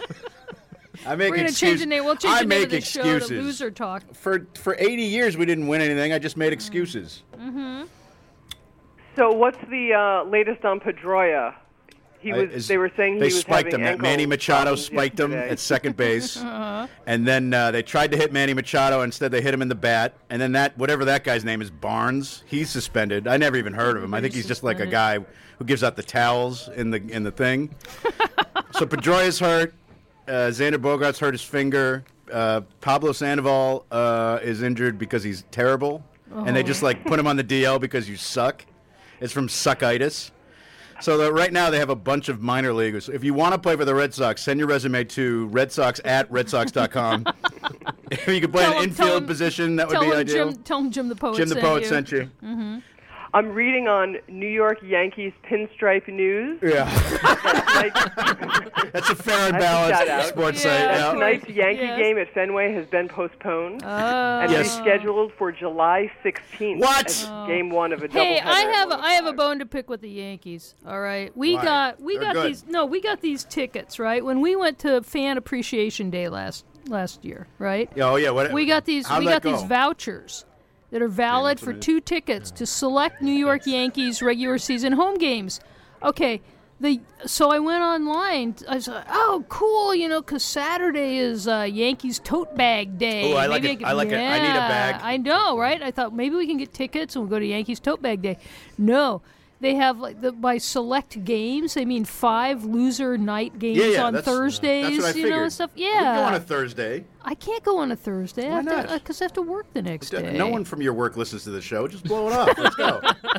I make We're gonna excuses. change the name. We'll change I the name make of the show excuses. to Loser Talk. For 80 years, we didn't win anything. I just made excuses. So what's the latest on Pedroia? They were saying he they was spiked having him. ankle Manny Machado problems spiked him yesterday. at second base, Uh-huh. and then they tried to hit Manny Machado. Instead, they hit him in the bat, and then whatever that guy's name is, Barnes, he's suspended. I never even heard of him. I think he's just like a guy who gives out the towels in the thing. So Pedroia's hurt. Xander Bogaerts hurt his finger. Pablo Sandoval is injured because he's terrible, and they just put him on the DL because you suck. It's from suckitis. So right now they have a bunch of minor leaguers. If you want to play for the Red Sox, send your resume to redsox@redsox.com. If you could play an infield position, that would be ideal. Tell him Jim the Poet Jim the Poet sent you. Mm-hmm. I'm reading on New York Yankees Pinstripe News. Yeah. That's a fair and balanced sports site. Yeah. Tonight's Yankee game at Fenway has been postponed and Yes. rescheduled for July 16th. What? as Game one of a Hey, doubleheader. I have a bone to pick with the Yankees. All right, we Why? got They're good. we got these tickets right when we went to Fan Appreciation Day last year, right? Yeah, oh yeah. What? We got these how'd we that got these go? vouchers that are valid for 2 tickets to select New York Yankees regular season home games. Okay, so I went online. I was like, oh, cool, because Saturday is Yankees tote bag day. Oh, I like Maybe it. I like it. I need a bag. I know, right? I thought maybe we can get tickets and we'll go to Yankees tote bag day. No. They have by select games. They mean 5 loser night games on Thursdays. That's what I figured. And stuff. Yeah, We can go on a Thursday. I can't go on a Thursday. Why not? Because I have to work the next day. No one from your work listens to the show. Just blow it off. Let's go.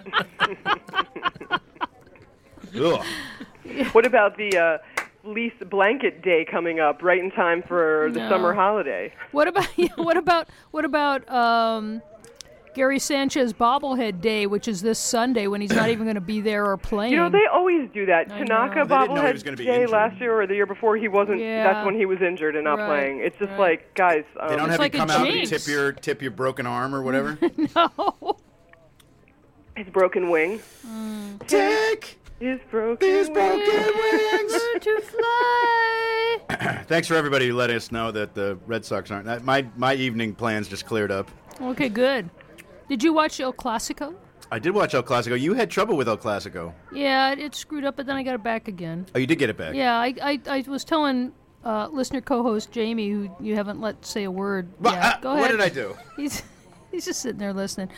Ugh. What about the fleece blanket day coming up right in time for the No. summer holiday? What about Gary Sanchez bobblehead day, which is this Sunday when he's not even going to be there or playing. You know, they always do that. Tanaka bobblehead day injured. last year or the year before, he wasn't. Yeah. That's when he was injured and not Right, playing. It's just like, guys. They don't have like you come a out jinx. and tip your broken arm or whatever? No. His broken wing. Take his broken wings. Learn to fly. Thanks for everybody who let us know that the Red Sox aren't. My evening plans just cleared up. Okay, good. Did you watch El Clasico? I did watch El Clasico. You had trouble with El Clasico. Yeah, it screwed up, but then I got it back again. Oh, you did get it back? Yeah, I was telling listener co-host Jamie, who you haven't let say a word yet. Go ahead. What did I do? He's just sitting there listening.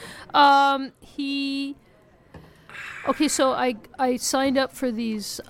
So I signed up for these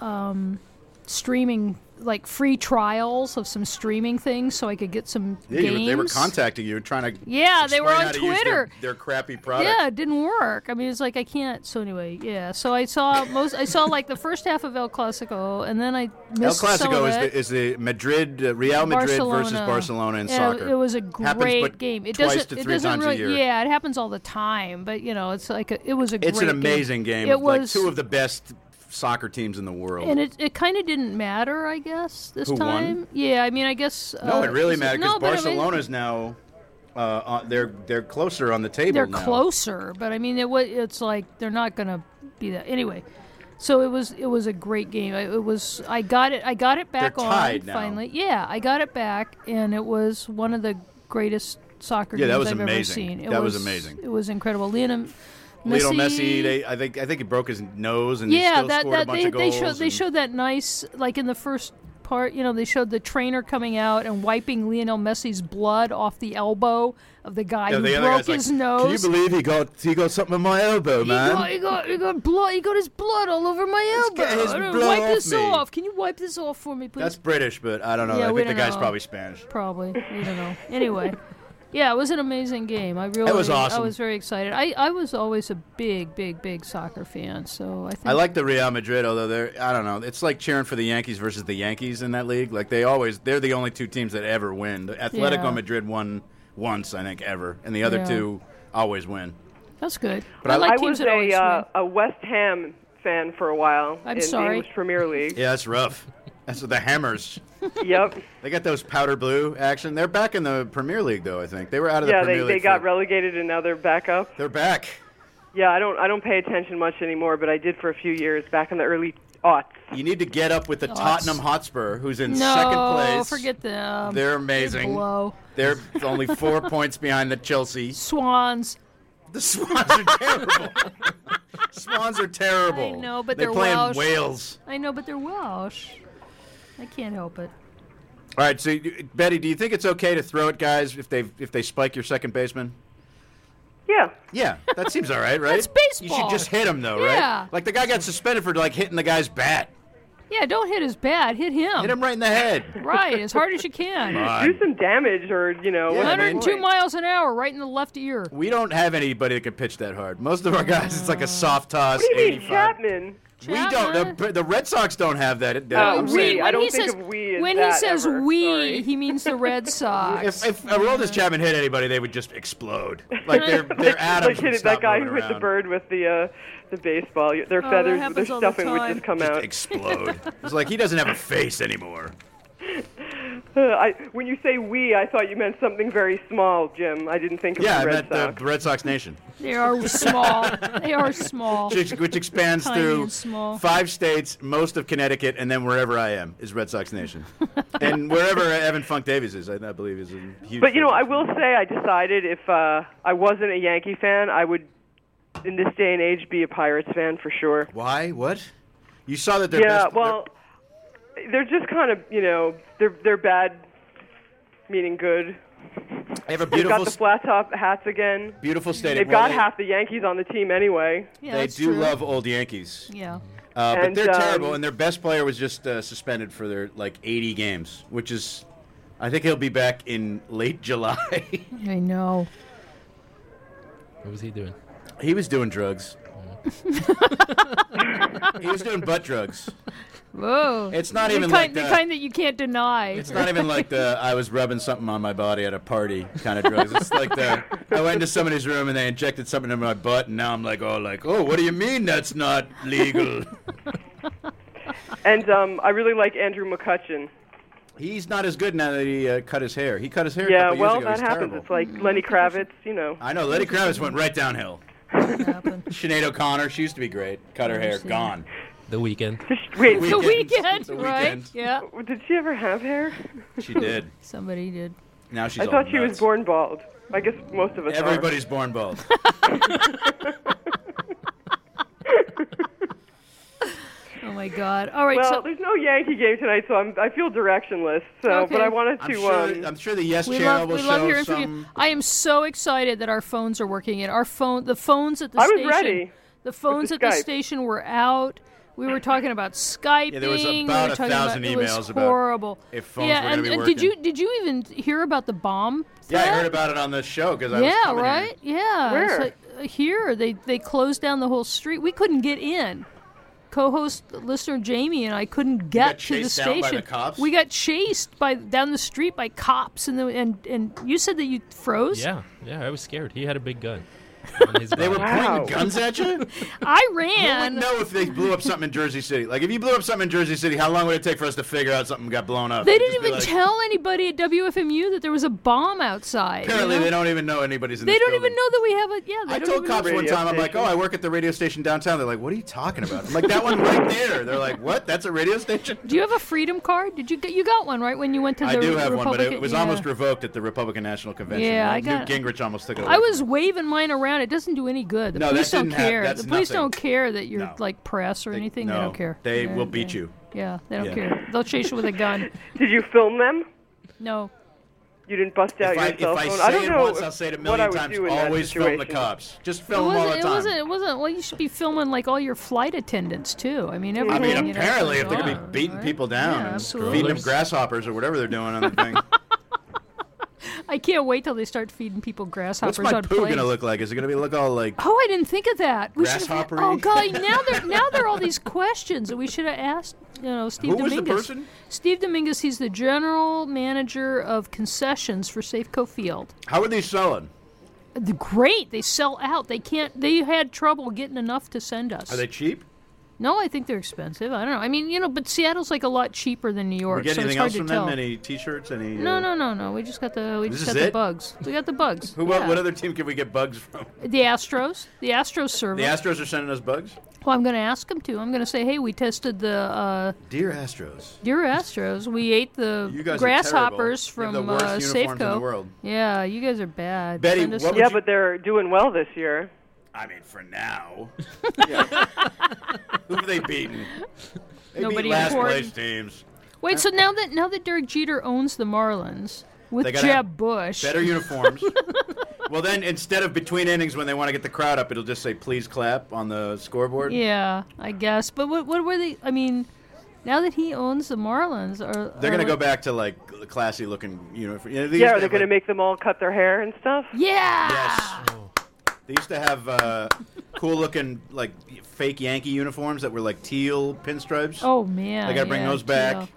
streaming, like free trials of some streaming things so I could get some games. They were contacting you, trying to they were explain on how to use Twitter. their crappy product. Yeah, it didn't work. I mean, it's like I can't. So anyway, yeah. So I saw like the first half of El Clasico, and then I missed El some of Clasico it. is the Real Madrid versus Barcelona in soccer. It was a great game. It twice doesn't. to It three doesn't times really. a year. Yeah, it happens all the time. But it's like it was a. It's great an amazing game. It was like two of the best soccer teams in the world. And it kind of didn't matter, I guess, this Who time. won? Yeah, I mean, I guess. No, it really mattered because no, but I mean, Barcelona's now. They're closer on the table. They're now. closer, but I mean, it's like they're not going to be that anyway. So it was a great game. I got it back They're on tied now. finally. Yeah, I got it back, and it was one of the greatest soccer games that was I've amazing. ever seen. That was amazing. It was incredible. Lionel Messi. I think he broke his nose and he still scored a bunch of goals. They showed that nice, like in the first part, they showed the trainer coming out and wiping Lionel Messi's blood off the elbow of the guy who broke his nose. Can you believe he got something on my elbow, man? He got blood. He got his blood all over my elbow. Get his blood wipe off this me. off. Can you wipe this off for me, please? That's British, but I don't know. Yeah, I we think the don't guy's know. probably Spanish. Probably. We don't know. Anyway. Yeah, it was an amazing game. It was awesome. I was very excited. I was always a big soccer fan, so I think I like the Real Madrid, although I don't know. It's like cheering for the Yankees versus the Yankees in that league. Like they're the only two teams that ever win. The Atletico Madrid won once, I think, ever, and the other two always win. That's good. But I like I teams was that always win. a West Ham fan for a while in the English Premier League. Yeah, that's rough. That's the Hammers. Yep. They got those powder blue action. They're back in the Premier League, though. I think they were out of the Premier League. Yeah, they got relegated and now they're back up. They're back. Yeah, I don't pay attention much anymore, but I did for a few years back in the early aughts. You need to get up with the Tottenham Hotspur, who's in No, second place. No, forget them. They're amazing. They're only 4 points behind the Chelsea. Swans. The Swans are terrible. Swans are terrible. I know, but they they're play Welsh. in Wales. I know, but they're Welsh. I can't help it. All right, so Betty, do you think it's okay to throw at guys if they spike your second baseman? Yeah. Yeah, that seems all right, right? That's baseball. You should just hit him, though, Yeah. right? Like the guy got suspended for hitting the guy's bat. Yeah, don't hit his bat. Hit him. Hit him right in the head. Right, as hard as you can. Do some damage or, 102 miles an hour right in the left ear. We don't have anybody that can pitch that hard. Most of our guys, it's like a soft toss. What do you mean, 85. Chapman? We don't. The Red Sox don't have that. I don't think of we as when that he says ever. we, Sorry. he means the Red Sox. If Aroldis Chapman hit anybody, they would just explode. Like they're atoms. Like that guy who hit the bird with the baseball. Their feathers, their stuffing would just come out. Explode. It's like he doesn't have a face anymore. When you say we, I thought you meant something very small, Jim. I didn't think of the Red Sox. The Red Sox Nation. They are small. They are small. Which expands Tiny through and small. 5 states, most of Connecticut, and then wherever I am is Red Sox Nation. And wherever Evan Funk Davies is, I believe is a huge. But I will say, I decided if I wasn't a Yankee fan, I would, in this day and age, be a Pirates fan for sure. Why? What? You saw that they're best. Well, they're just kind of they're bad, meaning good. They have a They've got the flat top hats again. Beautiful stadium. They've got half the Yankees on the team anyway. Yeah, they that's do true. love old Yankees. Yeah. But they're terrible, and their best player was just suspended for their 80 games, which is, I think he'll be back in late July. I know. What was he doing? He was doing drugs. He was doing butt drugs. Whoa. It's not even the like the kind that you can't deny. It's not even like I was rubbing something on my body at a party kind of drugs. It's like I went into somebody's room and they injected something in my butt, and now I'm like, oh, what do you mean that's not legal? And I really like Andrew McCutcheon. He's not as good now that he cut his hair. He cut his hair. Yeah, a couple well, years ago. that He's happens. terrible. It's like Lenny Kravitz, you know. I know. Lenny Kravitz went right downhill. Sinead O'Connor, she used to be great. Cut her hair, gone. The Weeknd. Wait, The Weeknd, The right? Weeknd. Yeah. Did she ever have hair? She did. Somebody did. Now she's I all thought she was nuts. born bald. I guess most of us Everybody's born bald. Oh my God! All right. Well, so there's no Yankee game tonight, so I feel directionless. So, Okay. but I wanted to. I'm sure the Yes we Channel love, will we love show hearing from you. some. I am so excited that our phones are working. And the phones at the I was station. ready The phones with the at the Skype. station were out. We were talking about Skyping. Yeah, there was we about were talking 1,000 it was emails about horrible. if phones yeah, were gonna be and working. did you even hear about the bomb? Yeah, I threat? heard about it on the show because I was Yeah, coming right. here. Yeah. Where? It's like, here they closed down the whole street. We couldn't get in. Co-host listener Jamie and I couldn't get got to the chased down station. by the cops? We got chased down the street by cops, and you said that you froze. Yeah, I was scared. He had a big gun on his They were body. pointing guns at you? I Who would ran. know if they blew up something in Jersey City? Like, if you blew up something in Jersey City, how long would it take for us to figure out something got blown up? They It'd didn't just be even like, tell anybody at WFMU that there was a bomb outside. Apparently, you know? they don't even know anybody's in They this don't building. even know that we have a. Yeah, they I don't told even cops know. one Radio time, I'm like, station. I work at the radio station downtown. They're like, what are you talking about? I'm like, that one right there. They're like, what? That's a radio station? Do you have a freedom card? Did you got one right when you went to the I do have one, but Republican? it was yeah. almost revoked at the Republican National Convention. Yeah, I Newt got- Gingrich almost took it away. I was waving mine around. It doesn't do any good. The No, police that don't didn't have- care. that's The police nothing. don't care that you're No. like press or anything. They no, don't care. They Yeah, will beat yeah. you. Yeah, they don't Yeah. care. They'll chase you with a gun. Did you film them? No. You didn't bust out If I, your cell if I phone. say I don't it know once, I'll say it a what I million would times. do in that Always film the situation. cops. Just It film them all the wasn't, time. it wasn't. Well, you should be filming like all your flight attendants too. I mean, I everything. mean, you know, apparently, if they're goes going to on, be beating right? people down Yeah, and absolutely. feeding them grasshoppers or whatever they're doing on the thing. I can't wait till they start feeding people grasshoppers What's my on poo planes. going to look like? Is it going to look all like... Oh, I didn't think of that. We should have. Grasshoppery? Oh, golly! Now there are all these questions that we should have asked. Steve Who Dominguez. was the person? Steve Dominguez. He's the general manager of concessions for Safeco Field. How are they selling? Great. They sell out. They can't. They had trouble getting enough to send us. Are they cheap? No, I think they're expensive. I don't know. I mean, but Seattle's like a lot cheaper than New York, We get so it's anything hard else to from tell. them? Any T-shirts? Any? No. We just got the This is the it? bugs. We got the bugs. Who? Yeah. What other team can we get bugs from? The Astros. The Astros serve The us. Astros are sending us bugs. Well, I'm going to ask them to. I'm going to say, hey, we tested the Dear Astros. dear Astros. We ate the You guys are grasshoppers terrible. from You have the worst uniforms in Safeco. the world. Yeah, you guys are bad. Betty, Send us what some- would Yeah, you- but they're doing well this year. I mean, for now. Who have they beaten? They Nobody beat last important. place teams. Wait, so now that Derek Jeter owns the Marlins with They gotta Jeb have Bush, Better uniforms. Well, then instead of between innings when they want to get the crowd up, it'll just say "Please clap" on the scoreboard. yeah, I guess. But what were they? I mean, now that he owns the Marlins, They're gonna go back to like classy looking uniform. You know, they Yeah, used are to they have, going to like- make them all cut their hair and stuff? Yeah. Yes. They used to have cool looking like fake Yankee uniforms that were like teal pinstripes. Oh man. They got to bring yeah, those back.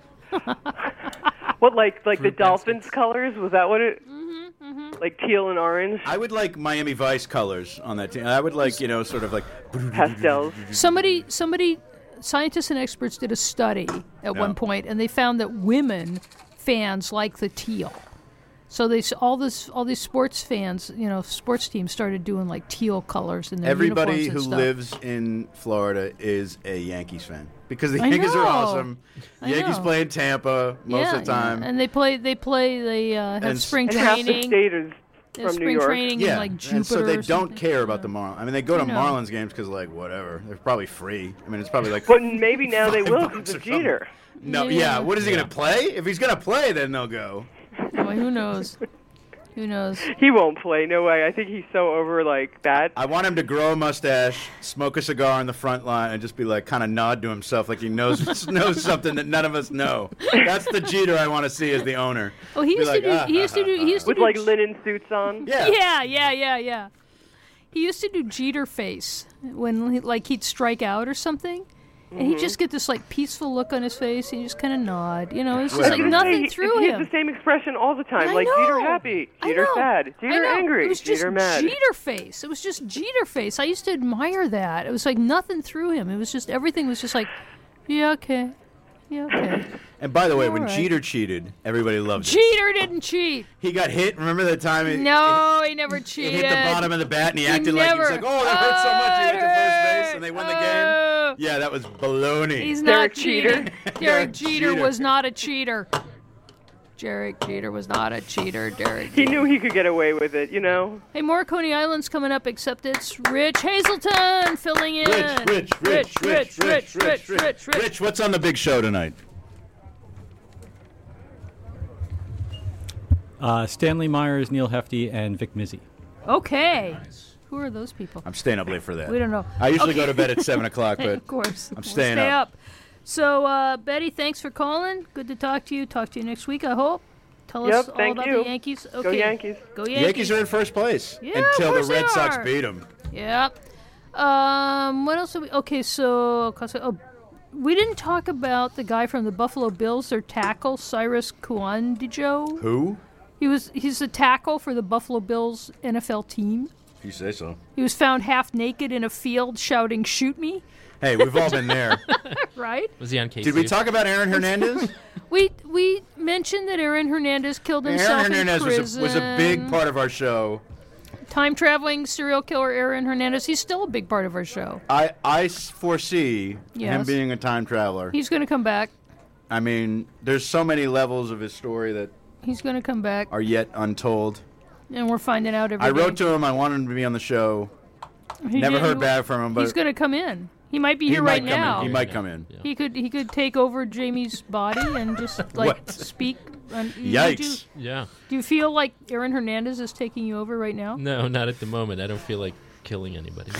What, like the Dolphins colors? Was that what it? Like teal and orange I would like Miami Vice colors on that team. I would like sort of like pastels. Somebody, scientists and experts did a study at one point, and they found that women fans like the teal. So all these sports fans, sports teams started doing like teal colors in their Everybody uniforms who and stuff. lives in Florida is a Yankees fan because the I Yankees are know. awesome. The I Yankees know. play in Tampa most of the time. Yeah. And they play. They have And- spring And half the training. state is They have from New spring York. training in like Jupiter. and so they or don't something. care about the Marlins. I mean, they go to I know. Marlins games because, like, whatever. They're probably free. I mean, it's probably like. But maybe now they will $5 because or of Jeter. No, Yeah. yeah. What is he going to play? If he's going to play, then they'll go. Well, who knows? Who knows? He won't play. No way. I think he's so over like that. I want him to grow a mustache, smoke a cigar in the front line, and just be like, kind of nod to himself like he knows something that none of us know. That's the Jeter I want to see as the owner. Oh, he Be used like, to do. He used to do. He used to With do like linen suits on. Yeah. Yeah. He used to do Jeter face when he'd strike out or something, And he'd just get this like peaceful look on his face, and he just kind of nod. You know, it's just like nothing through he him. has the same expression all the time, I like know. Jeter happy, Jeter sad, Jeter angry, It was just Jeter mad. Jeter face. It was just Jeter face. I used to admire that. It was like nothing through him. It was just everything was just like, yeah, okay. And by the way, when All right. Jeter cheated, everybody loved it. Jeter didn't cheat. He got hit. Remember that time? He never It cheated. hit the bottom of the bat, and he acted like he was like, "Oh, that hurt so much." He went to first base, and they won the game. Yeah, that was baloney. He's not Derek cheating. Jeter. Derek Jeter was not a cheater. Derek Jeter was not a cheater. Derek. He knew he could get away with it, you know. Hey, more Coney Island's coming up, except it's Rich Hazelton filling in. Rich, what's on the big show tonight? Stanley Myers, Neil Hefti, and Vic Mizzy. Okay. Who are those people? I'm staying up late for that. We don't know. I usually go to bed at 7 o'clock, but of course. I'm staying Stay up. up. So, Betty, thanks for calling. Good to talk to you. Talk to you next week, I hope. Tell us all thank about you. the Yankees. Okay. Go Yankees. Go The Yankees. Yankees are in first place Yeah, until of the course Red they Sox are. beat them. Yep. What else? Okay, so we didn't talk about the guy from the Buffalo Bills, their tackle, Cyrus Kouandjio. Who? He's the tackle for the Buffalo Bills NFL team. If you say so. He was found half naked in a field shouting, "Shoot me!" Hey, we've all been there. Right? Was he on KC? Did we talk about Aaron Hernandez? We mentioned that Aaron Hernandez killed himself Aaron Hernandez in prison. was a big part of our show. Time-traveling serial killer Aaron Hernandez. He's still a big part of our show. I foresee him Yes. being a time traveler. He's going to come back. I mean, there's so many levels of his story that He's going to come back, are yet untold. and we're finding out every I day. wrote to him. I wanted him to be on the show. He Never did- heard back from him, but he's going to come in. He might be he here might right come now. in. He might come in. He could take over Jamie's body and just like What? speak. Yikes. Yeah. Do you feel like Aaron Hernandez is taking you over right now? No, not at the moment. I don't feel like killing anybody.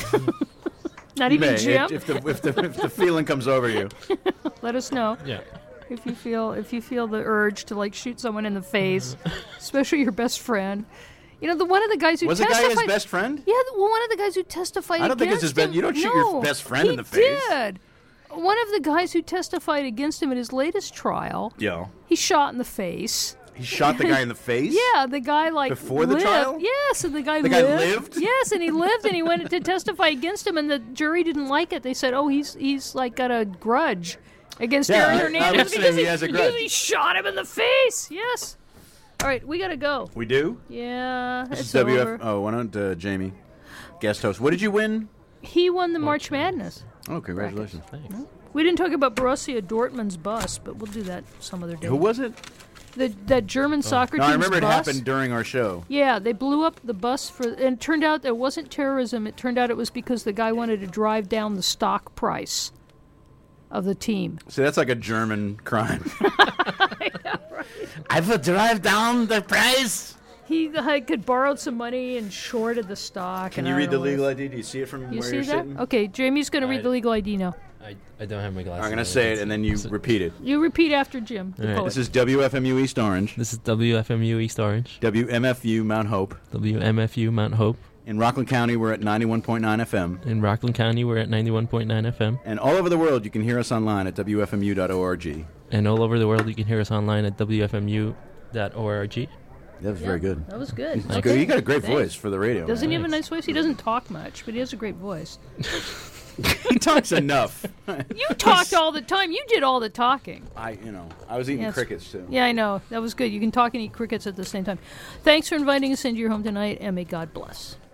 Not even May, Jim. if the feeling comes over you. Let us know. Yeah. If you feel the urge to like shoot someone in the face, especially your best friend. You know, one of the guys who Was the testified. guy his best friend? Yeah, one of the guys who testified. I don't think it's his against best. You don't him. shoot No, your best friend in the he face. did. One of the guys who testified against him at his latest trial. Yeah. He shot in the face. He shot the guy in the face? Yeah, the guy like Before the lived. trial? Yes, and the guy The lived. guy lived? Yes, and he lived, and he went to testify against him, and the jury didn't like it. They said, "Oh, he's like got a grudge against Yeah, Aaron I Hernandez would say because he has a grudge. he shot him in the face." Yes. All right, we gotta go. We do? Yeah, This it's is WF. over. Oh, why don't Jamie, guest host? What did you win? He won the March Madness. Oh, congratulations. Thanks. We didn't talk about Borussia Dortmund's bus, but we'll do that some other day. Who was it? That German soccer No, team's I remember it bus. happened during our show. Yeah, they blew up the bus and it turned out it wasn't terrorism. It turned out it was because the guy wanted to drive down the stock price of the team. See, that's like a German crime. I will drive down the price. He could borrowed some money and shorted the stock. Can and you I read don't the know legal what- ID? Do you see it from You where see you're that? sitting? Okay, Jamie's going to read the legal ID now. I don't have my glasses. I'm going to say it, and then you repeat it. You repeat after Jim. The poet. This is WFMU East Orange. This is WFMU East Orange. WMFU Mount Hope. WMFU Mount Hope. In Rockland County, we're at 91.9 FM. In Rockland County, we're at 91.9 FM. And all over the world, you can hear us online at WFMU.org. And all over the world, you can hear us online at WFMU.org. That was very good. That was good. It's good. You got a great voice for the radio. Doesn't he man. have a nice voice? He doesn't talk much, but he has a great voice. He talks enough. You talked all the time. You did all the talking. I was eating Yes. crickets too. Yeah, I know. That was good. You can talk and eat crickets at the same time. Thanks for inviting us into your home tonight, and may God bless.